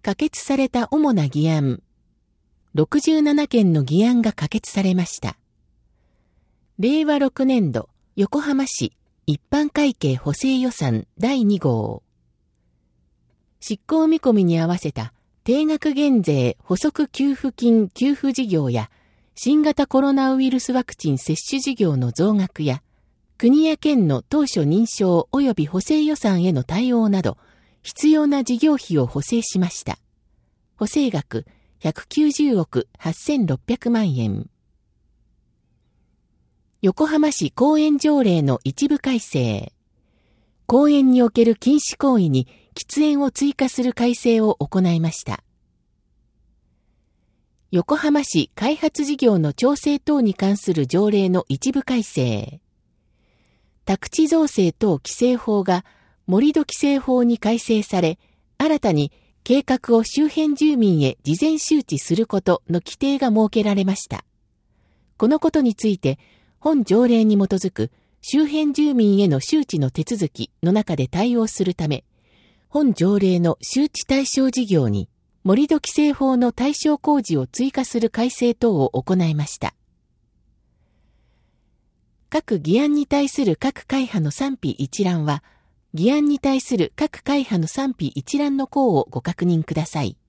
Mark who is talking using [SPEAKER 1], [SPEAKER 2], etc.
[SPEAKER 1] 可決された主な議案。67件の議案が可決されました。令和6年度横浜市一般会計補正予算第2号。執行見込みに合わせた定額減税補足給付金給付事業や新型コロナウイルスワクチン接種事業の増額や国や県の当初認証及び補正予算への対応など必要な事業費を補正しました。補正額190億8600万円。横浜市公園条例の一部改正。公園における禁止行為に喫煙を追加する改正を行いました。横浜市開発事業の調整等に関する条例の一部改正。宅地造成等規制法が盛土規制法に改正され、新たに計画を周辺住民へ事前周知することの規定が設けられました。このことについて、本条例に基づく周辺住民への周知の手続きの中で対応するため、本条例の周知対象事業に盛土規制法の対象工事を追加する改正等を行いました。各議案に対する各会派の賛否一覧は、議案に対する各会派の賛否一覧の項をご確認ください。